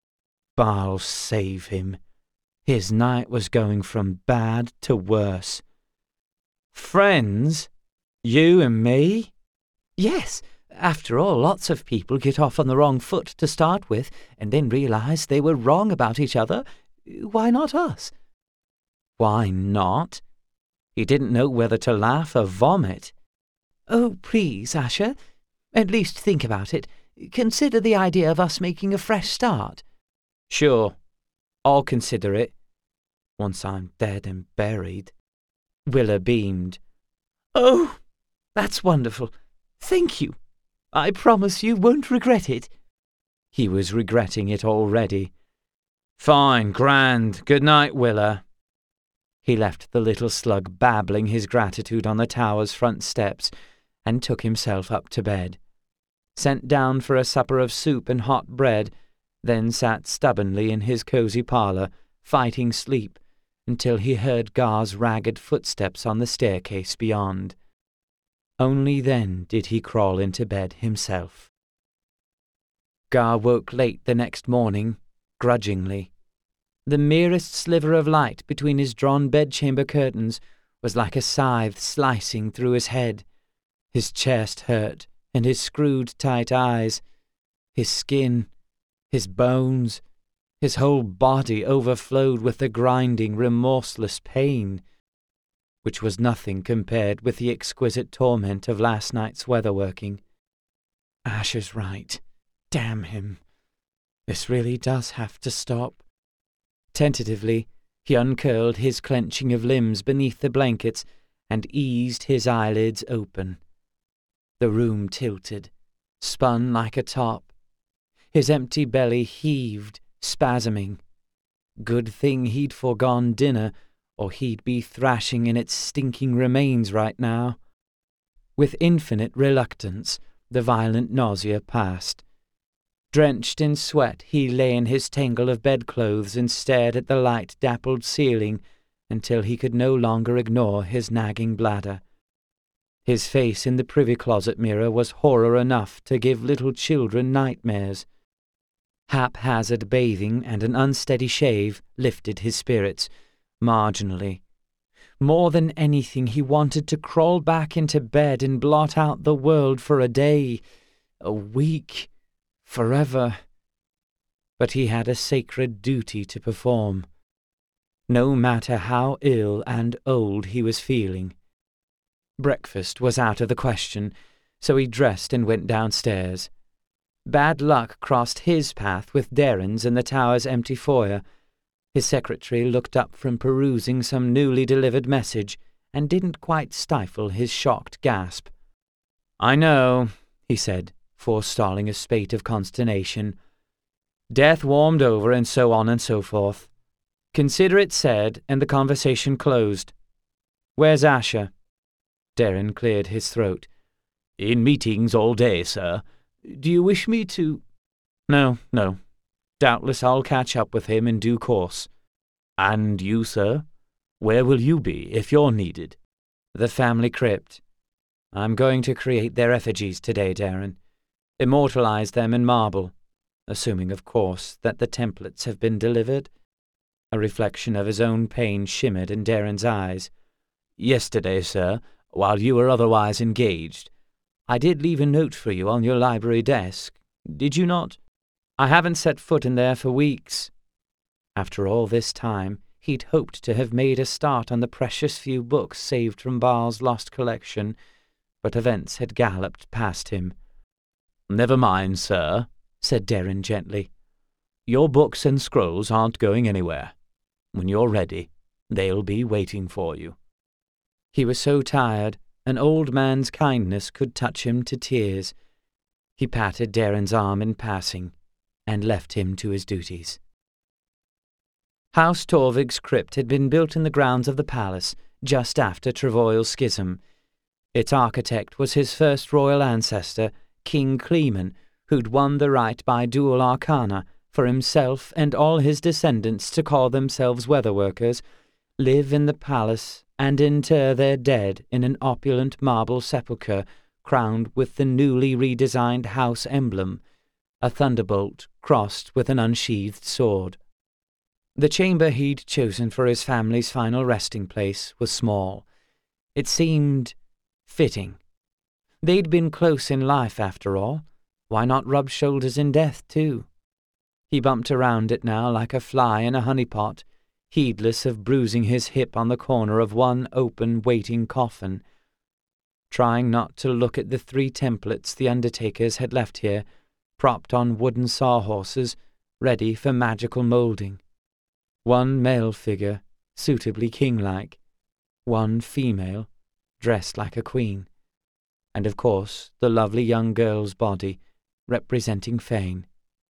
Barl save him. His night was going from bad to worse. "Friends? You and me?" "Yes. After all, lots of people get off on the wrong foot to start with and then realize they were wrong about each other. Why not us?" Why not? He didn't know whether to laugh or vomit. "Oh, please, Asher. At least think about it. Consider the idea of us making a fresh start." "Sure, I'll consider it. Once I'm dead and buried." Willa beamed. "Oh, that's wonderful. Thank you. I promise you won't regret it." He was regretting it already. "Fine, grand. Good night, Willa." He left the little slug babbling his gratitude on the tower's front steps and took himself up to bed. Sent down for a supper of soup and hot bread, then sat stubbornly in his cosy parlour, fighting sleep, until he heard Gar's ragged footsteps on the staircase beyond. Only then did he crawl into bed himself. Gar woke late the next morning, grudgingly. The merest sliver of light between his drawn bedchamber curtains was like a scythe slicing through his head. His chest hurt, and his screwed tight eyes, his skin, his bones, his whole body overflowed with the grinding, remorseless pain, which was nothing compared with the exquisite torment of last night's weatherworking. Asher's right. Damn him. This really does have to stop. Tentatively, he uncurled his clenching of limbs beneath the blankets and eased his eyelids open. The room tilted, spun like a top. His empty belly heaved, spasming. Good thing he'd foregone dinner, or he'd be thrashing in its stinking remains right now. With infinite reluctance, the violent nausea passed. Drenched in sweat, he lay in his tangle of bedclothes and stared at the light-dappled ceiling until he could no longer ignore his nagging bladder. His face in the privy-closet mirror was horror enough to give little children nightmares. Haphazard bathing and an unsteady shave lifted his spirits, marginally. More than anything, he wanted to crawl back into bed and blot out the world for a day, a week, forever. But he had a sacred duty to perform, no matter how ill and old he was feeling. Breakfast was out of the question, so he dressed and went downstairs. Bad luck crossed his path with Darren's in the tower's empty foyer. His secretary looked up from perusing some newly delivered message and didn't quite stifle his shocked gasp. "I know," he said, forestalling a spate of consternation. "Death warmed over and so on and so forth. Consider it said and the conversation closed. Where's Asher?" Darren cleared his throat. "In meetings all day, sir. Do you wish me to—" No. Doubtless I'll catch up with him in due course." "And you, sir? Where will you be if you're needed?" "The family crypt. I'm going to create their effigies today, Darren. Immortalize them in marble, assuming, of course, that the templates have been delivered." A reflection of his own pain shimmered in Darren's eyes. "Yesterday, sir, while you were otherwise engaged, I did leave a note for you on your library desk. Did you not?" "I haven't set foot in there for weeks." After all this time, he'd hoped to have made a start on the precious few books saved from Baal's lost collection, but events had galloped past him. "Never mind, sir," said Darren gently. "Your books and scrolls aren't going anywhere. When you're ready, they'll be waiting for you." He was so tired, an old man's kindness could touch him to tears. He patted Darren's arm in passing and left him to his duties. House Torvig's crypt had been built in the grounds of the palace just after Trevoil's schism. Its architect was his first royal ancestor, King Clemen, who'd won the right by dual arcana for himself and all his descendants to call themselves weatherworkers, live in the palace, and inter their dead in an opulent marble sepulchre crowned with the newly redesigned house emblem, a thunderbolt crossed with an unsheathed sword. The chamber he'd chosen for his family's final resting place was small. It seemed fitting. They'd been close in life, after all. Why not rub shoulders in death, too? He bumped around it now like a fly in a honeypot, heedless of bruising his hip on the corner of one open, waiting coffin. trying not to look at the 3 templates the undertakers had left here, propped on wooden sawhorses, ready for magical moulding. 1 male figure, suitably king-like, 1 female, dressed like a queen, and of course the lovely young girl's body, representing Fane.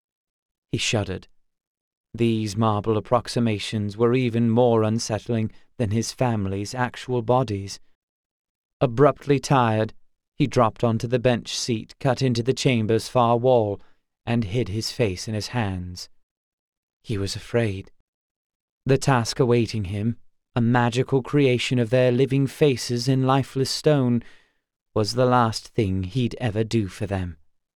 He shuddered. These marble approximations were even more unsettling than his family's actual bodies. Abruptly tired, he dropped onto the bench seat cut into the chamber's far wall and hid his face in his hands. He was afraid. The task awaiting him, a magical creation of their living faces in lifeless stone, was the last thing he'd ever do for them.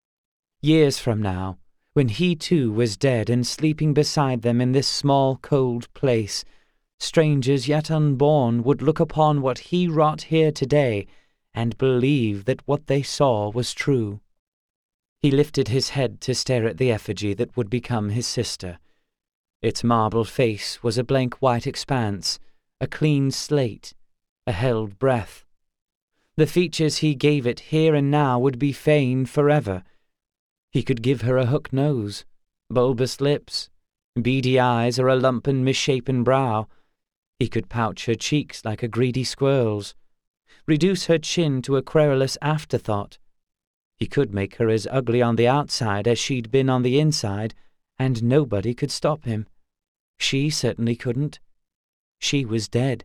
Years from now, when he too was dead and sleeping beside them in this small, cold place, strangers yet unborn would look upon what he wrought here today and believe that what they saw was true. He lifted his head to stare at the effigy that would become his sister. Its marble face was a blank white expanse, a clean slate, a held breath. The features he gave it here and now would be Fane forever. He could give her a hook nose, bulbous lips, beady eyes, or a lump and misshapen brow. He could pouch her cheeks like a greedy squirrel's, reduce her chin to a querulous afterthought. He could make her as ugly on the outside as she'd been on the inside, and nobody could stop him. She certainly couldn't. She was dead.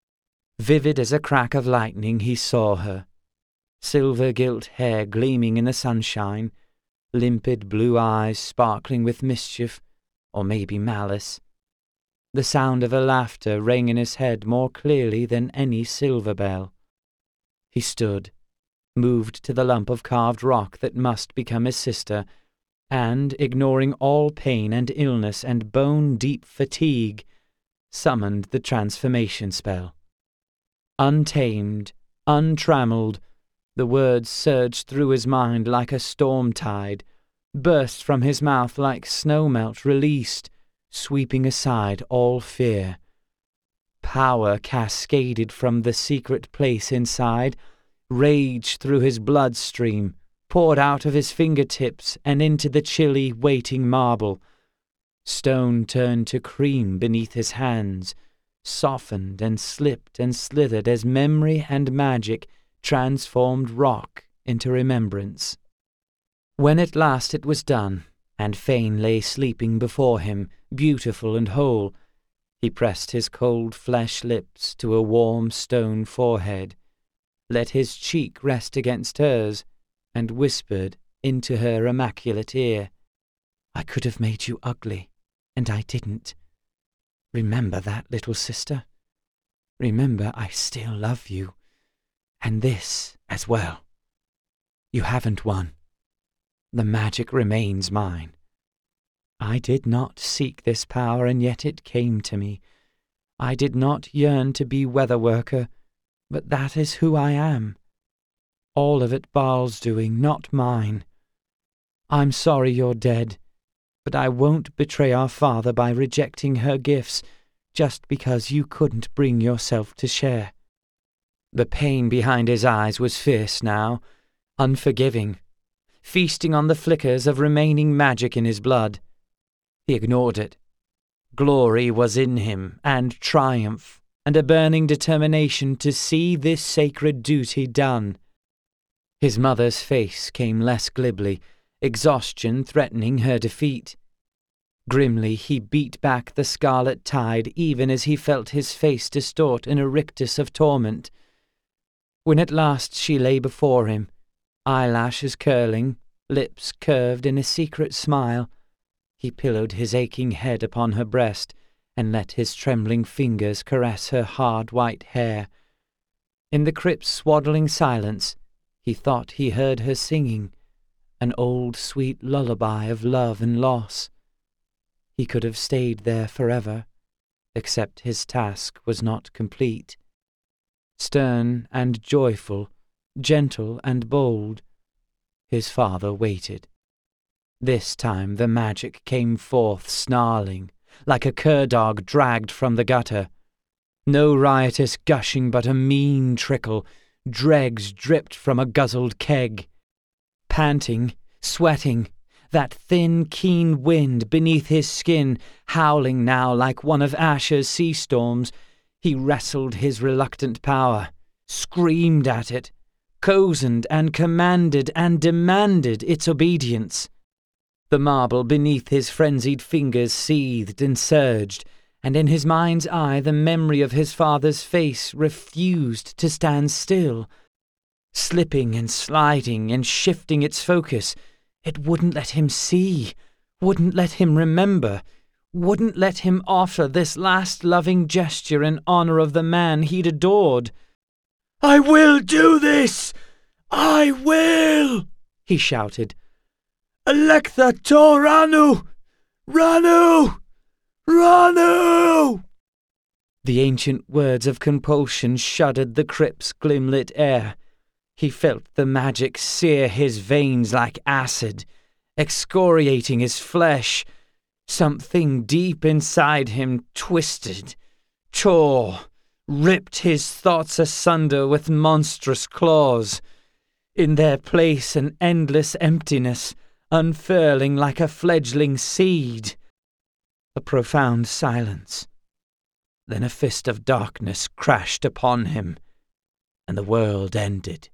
Vivid as a crack of lightning he saw her. Silver-gilt hair gleaming in the sunshine, limpid blue eyes sparkling with mischief, or maybe malice. The sound of her laughter rang in his head more clearly than any silver bell. He stood, moved to the lump of carved rock that must become his sister, and, ignoring all pain and illness and bone-deep fatigue, summoned the transformation spell. Untamed, untrammeled, the words surged through his mind like a storm tide, burst from his mouth like snow-melt released, sweeping aside all fear. Power cascaded from the secret place inside, raged through his bloodstream, poured out of his fingertips and into the chilly, waiting marble. Stone turned to cream beneath his hands, softened and slipped and slithered as memory and magic transformed rock into remembrance. When at last it was done, and Fane lay sleeping before him, beautiful and whole, he pressed his cold flesh lips to a warm stone forehead, let his cheek rest against hers, and whispered into her immaculate ear, "I could have made you ugly, and I didn't. Remember that, little sister. Remember I still love you, and this as well. You haven't won. The magic remains mine. I did not seek this power, and yet it came to me. I did not yearn to be weather-worker, but that is who I am. All of it Baal's doing, not mine. I'm sorry you're dead, but I won't betray our father by rejecting her gifts just because you couldn't bring yourself to share." The pain behind his eyes was fierce now, unforgiving, feasting on the flickers of remaining magic in his blood. He ignored it. Glory was in him, and triumph, and a burning determination to see this sacred duty done. His mother's face came less glibly, exhaustion threatening her defeat. Grimly he beat back the scarlet tide even as he felt his face distort in a rictus of torment. When at last she lay before him, eyelashes curling, lips curved in a secret smile, he pillowed his aching head upon her breast and let his trembling fingers caress her hard white hair. In the crypt's swaddling silence, he thought he heard her singing, an old sweet lullaby of love and loss. He could have stayed there forever, except his task was not complete. Stern and joyful, gentle and bold, his father waited. This time the magic came forth snarling, like a cur-dog dragged from the gutter. No riotous gushing, but a mean trickle, Dregs dripped from a guzzled keg. Panting, sweating, that thin, keen wind beneath his skin howling now like one of Asher's sea storms, he wrestled his reluctant power, screamed at it, cozened and commanded and demanded its obedience. The marble beneath his frenzied fingers seethed and surged, and in his mind's eye the memory of his father's face refused to stand still. Slipping and sliding and shifting its focus, it wouldn't let him see, wouldn't let him remember, wouldn't let him offer this last loving gesture in honor of the man he'd adored. "I will do this! I will!" he shouted. "Electha to Ranu! Ranu! Ranu!" The ancient words of compulsion shuddered the crypt's glimlit air. He felt the magic sear his veins like acid, excoriating his flesh. Something deep inside him twisted, tore, ripped his thoughts asunder with monstrous claws. In their place an endless emptiness, unfurling like a fledgling seed. A profound silence. Then a fist of darkness crashed upon him, and the world ended.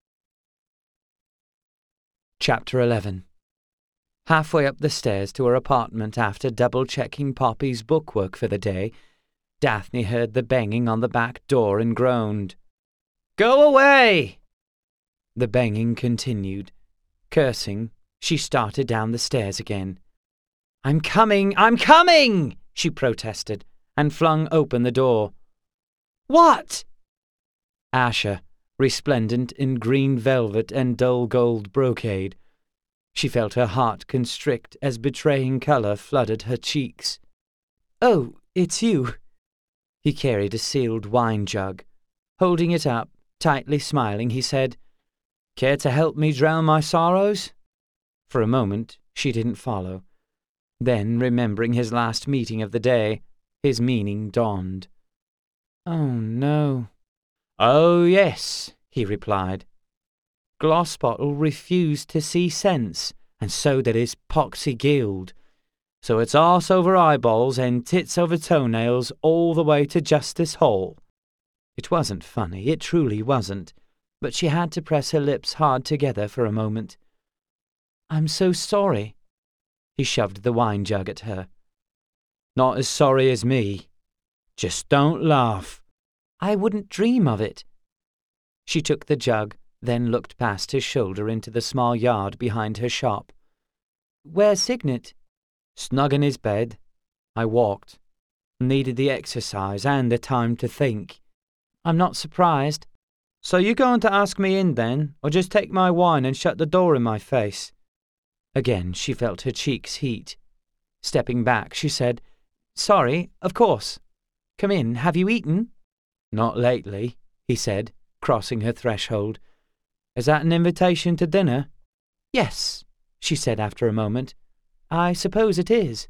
Chapter 11. Halfway up the stairs to her apartment after double-checking Poppy's bookwork for the day, Daphne heard the banging on the back door and groaned. "Go away!" The banging continued. Cursing, she started down the stairs again. I'm coming!" she protested, and flung open the door. "What?" Asher, resplendent in green velvet and dull gold brocade. She felt her heart constrict as betraying colour flooded her cheeks. "Oh, it's you." He carried a sealed wine jug. Holding it up, tightly smiling, he said, "Care to help me drown my sorrows?" For a moment, she didn't follow. Then, remembering his last meeting of the day, his meaning dawned. "Oh, no." "Oh, yes," he replied. Glossbottle refused to see sense, and so did his poxy guild. So it's arse over eyeballs and tits over toenails all the way to Justice Hall. It wasn't funny, it truly wasn't, but she had to press her lips hard together for a moment. "I'm so sorry." He shoved the wine jug at her. "Not as sorry as me. Just don't laugh." "I wouldn't dream of it." She took the jug, then looked past his shoulder into the small yard behind her shop. "Where's Signet?" "Snug in his bed. I walked. Needed the exercise and the time to think." "I'm not surprised." "So you going to ask me in then, or just take my wine and shut the door in my face?" Again she felt her cheeks heat. Stepping back, she said, "Sorry, of course. Come in, have you eaten?" "Not lately," he said, crossing her threshold. "Is that an invitation to dinner?" "Yes," she said after a moment. "I suppose it is."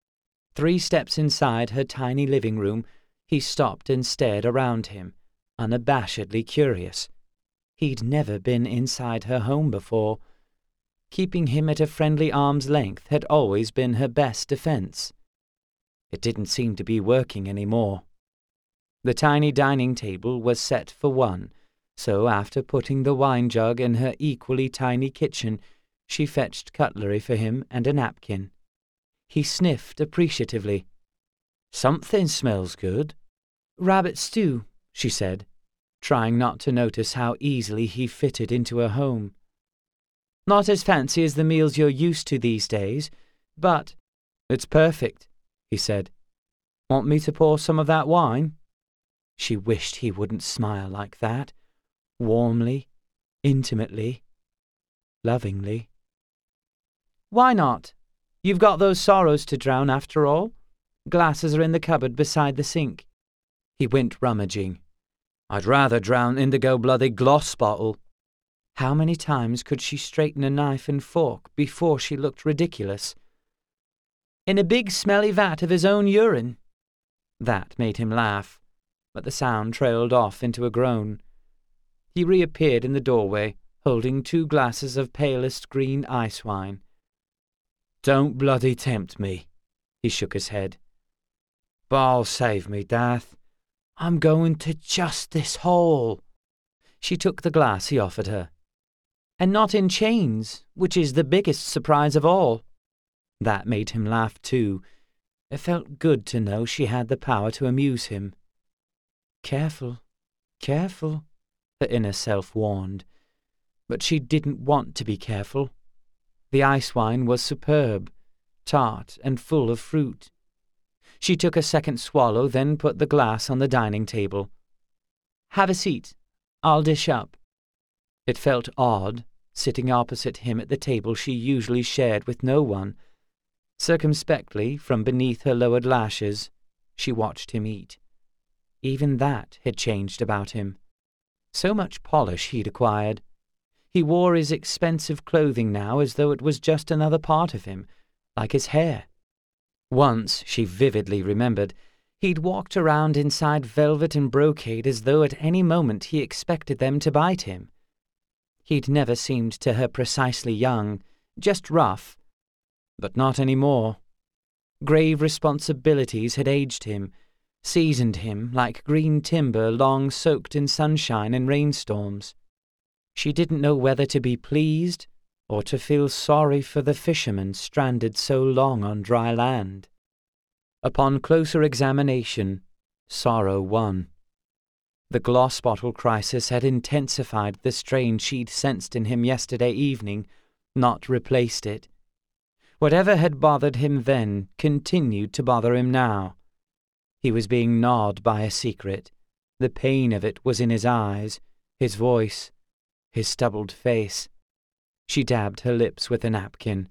3 steps inside her tiny living room, he stopped and stared around him, unabashedly curious. He'd never been inside her home before. Keeping him at a friendly arm's length had always been her best defense. It didn't seem to be working any more. The tiny dining table was set for one, so after putting the wine jug in her equally tiny kitchen, she fetched cutlery for him and a napkin. He sniffed appreciatively. "Something smells good." "Rabbit stew," she said, trying not to notice how easily he fitted into her home. "Not as fancy as the meals you're used to these days, but—" "It's perfect," he said. "Want me to pour some of that wine?" She wished he wouldn't smile like that. Warmly, intimately, lovingly. "Why not? You've got those sorrows to drown after all. Glasses are in the cupboard beside the sink." He went rummaging. "I'd rather drown indigo-blooded Glossbottle." How many times could she straighten a knife and fork before she looked ridiculous? "In a big smelly vat of his own urine." That made him laugh, but the sound trailed off into a groan. He reappeared in the doorway, holding 2 glasses of palest green ice wine. "Don't bloody tempt me," he shook his head. "Ba'al save me, Dath. I'm going to Justice Hall." She took the glass he offered her. "And not in chains, which is the biggest surprise of all." That made him laugh too. It felt good to know she had the power to amuse him. Careful, careful, her inner self warned. But she didn't want to be careful. The ice wine was superb, tart and full of fruit. She took a second swallow, then put the glass on the dining table. "Have a seat. I'll dish up." It felt odd, sitting opposite him at the table she usually shared with no one. Circumspectly, from beneath her lowered lashes, she watched him eat. Even that had changed about him. So much polish he'd acquired. He wore his expensive clothing now as though it was just another part of him, like his hair. Once, she vividly remembered, he'd walked around inside velvet and brocade as though at any moment he expected them to bite him. He'd never seemed to her precisely young, just rough. But not any more. Grave responsibilities had aged him, seasoned him like green timber long soaked in sunshine and rainstorms. She didn't know whether to be pleased or to feel sorry for the fishermen stranded so long on dry land. Upon closer examination, sorrow won. The gloss bottle crisis had intensified the strain she'd sensed in him yesterday evening, not replaced it. Whatever had bothered him then continued to bother him now. He was being gnawed by a secret. The pain of it was in his eyes, his voice, his stubbled face. She dabbed her lips with a napkin.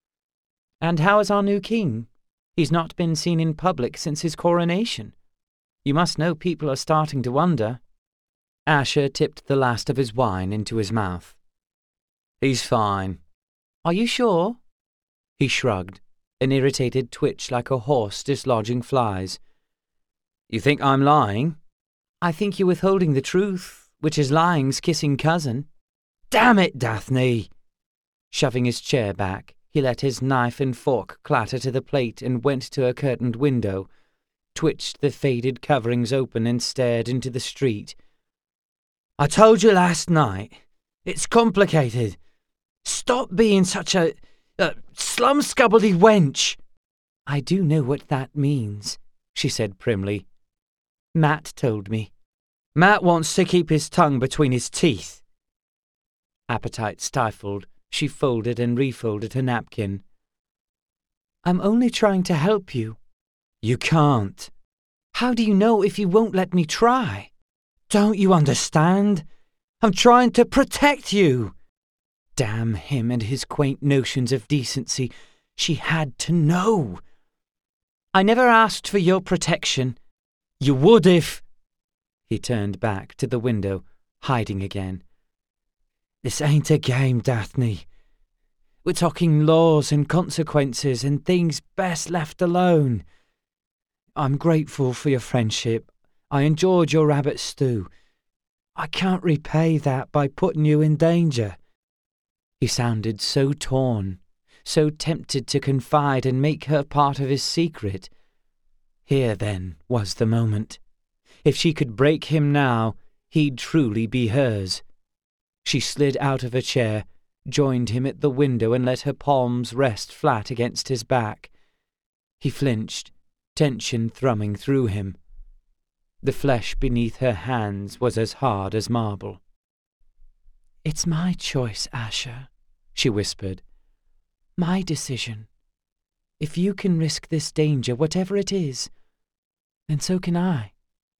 "And how is our new king? He's not been seen in public since his coronation. You must know people are starting to wonder." Asher tipped the last of his wine into his mouth. "He's fine." "Are you sure?" He shrugged, an irritated twitch like a horse dislodging flies. "You think I'm lying?" "I think you're withholding the truth, which is lying's kissing cousin." "Damn it, Daphne!" Shoving his chair back, he let his knife and fork clatter to the plate and went to a curtained window, twitched the faded coverings open and stared into the street. "I told you last night. It's complicated. Stop being such a slum-scubbledy wench." "I do know what that means," she said primly. "Matt told me." "Matt wants to keep his tongue between his teeth." Appetite stifled, she folded and refolded her napkin. "I'm only trying to help you." "You can't." "How do you know if you won't let me try?" "Don't you understand? I'm trying to protect you." Damn him and his quaint notions of decency. She had to know. "I never asked for your protection." "You would if—" He turned back to the window, hiding again. "This ain't a game, Daphne. We're talking laws and consequences and things best left alone. I'm grateful for your friendship. I enjoyed your rabbit stew. I can't repay that by putting you in danger." He sounded so torn, so tempted to confide and make her part of his secret. Here, then, was the moment. If she could break him now, he'd truly be hers. She slid out of her chair, joined him at the window and let her palms rest flat against his back. He flinched, tension thrumming through him. The flesh beneath her hands was as hard as marble. "It's my choice, Asher," she whispered. "My decision. If you can risk this danger, whatever it is, then so can I.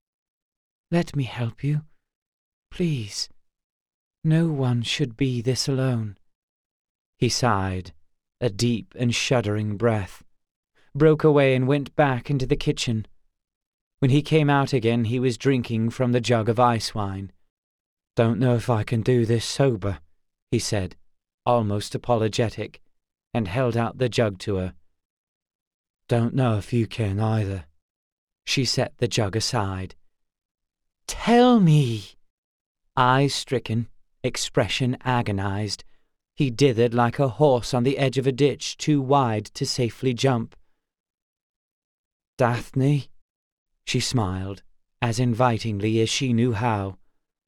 Let me help you. Please. No one should be this alone." He sighed, a deep and shuddering breath, broke away and went back into the kitchen. When he came out again, he was drinking from the jug of ice wine. "Don't know if I can do this sober," he said, almost apologetic, and held out the jug to her. "Don't know if you can either." She set the jug aside. "Tell me." Eyes stricken, expression agonized, he dithered like a horse on the edge of a ditch too wide to safely jump. "Daphne," she smiled, as invitingly as she knew how.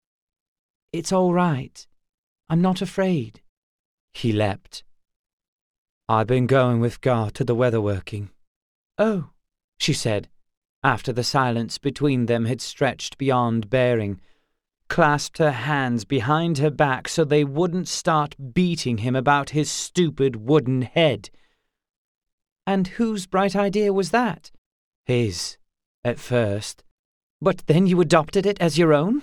"It's all right. I'm not afraid." He leapt. "I've been going with Gar to the weatherworking." "Oh," she said, after the silence between them had stretched beyond bearing, clasped her hands behind her back so they wouldn't start beating him about his stupid wooden head. "And whose bright idea was that?" "His, at first." "But then you adopted it as your own?"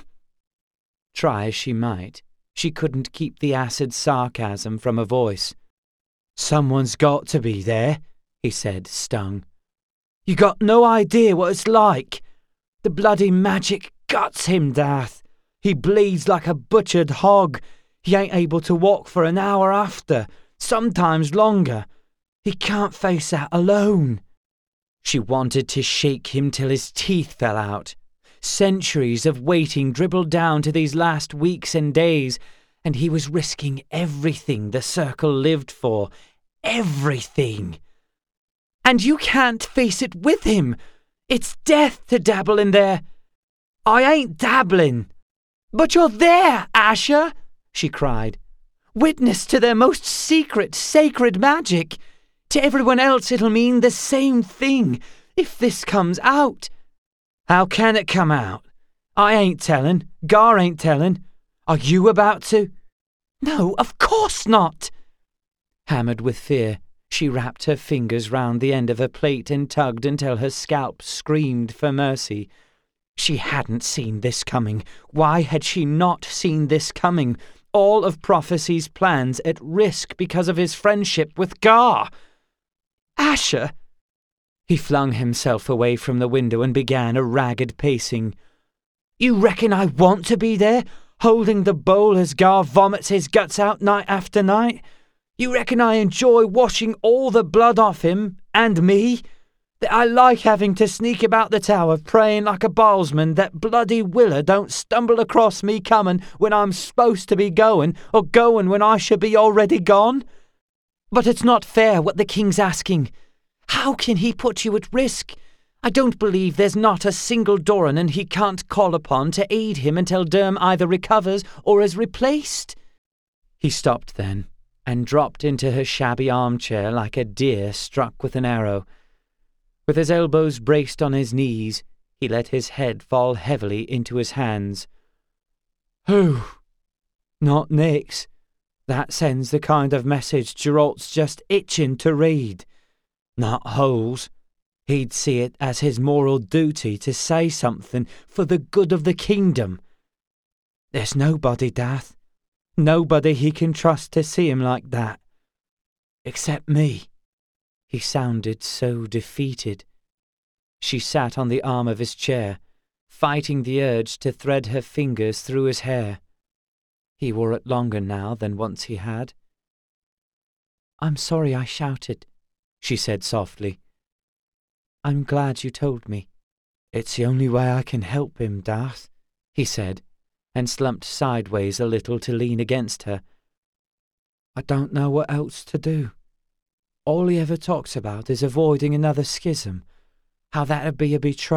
Try as she might, she couldn't keep the acid sarcasm from her voice. "Someone's got to be there," he said, stung. "You got no idea what it's like. The bloody magic guts him, Dath. He bleeds like a butchered hog. He ain't able to walk for an hour after, sometimes longer. He can't face that alone." She wanted to shake him till his teeth fell out. Centuries of waiting dribbled down to these last weeks and days, and he was risking everything the circle lived for. Everything. "And you can't face it with him. It's death to dabble in there." "I ain't dabbling." "But you're there, Asher," she cried. "Witness to their most secret, sacred magic. To everyone else it'll mean the same thing, if this comes out." "How can it come out? I ain't telling. Gar ain't telling. Are you about to?" "No, of course not." Hammered with fear, she wrapped her fingers round the end of her plate and tugged until her scalp screamed for mercy. She hadn't seen this coming. Why had she not seen this coming? All of Prophecy's plans at risk because of his friendship with Gar. "Asher!" He flung himself away from the window and began a ragged pacing. "You reckon I want to be there, holding the bowl as Gar vomits his guts out night after night? You reckon I enjoy washing all the blood off him, and me? That I like having to sneak about the tower praying like a bowlsman that bloody Willa don't stumble across me coming when I'm supposed to be going, or going when I should be already gone? But it's not fair what the king's asking. How can he put you at risk? I don't believe there's not a single Doranan he can't call upon to aid him until Derm either recovers or is replaced." He stopped then, and dropped into her shabby armchair like a deer struck with an arrow. With his elbows braced on his knees, he let his head fall heavily into his hands. "Who? Not Nix. That sends the kind of message Geralt's just itching to read. Not Holes. He'd see it as his moral duty to say something for the good of the kingdom. There's nobody, Dath. Nobody he can trust to see him like that. Except me." He sounded so defeated. She sat on the arm of his chair, fighting the urge to thread her fingers through his hair. He wore it longer now than once he had. "I'm sorry I shouted," she said softly. "I'm glad you told me." "It's the only way I can help him, Dath," he said, and slumped sideways a little to lean against her. "I don't know what else to do. All he ever talks about is avoiding another schism, how that'd be a betrayal.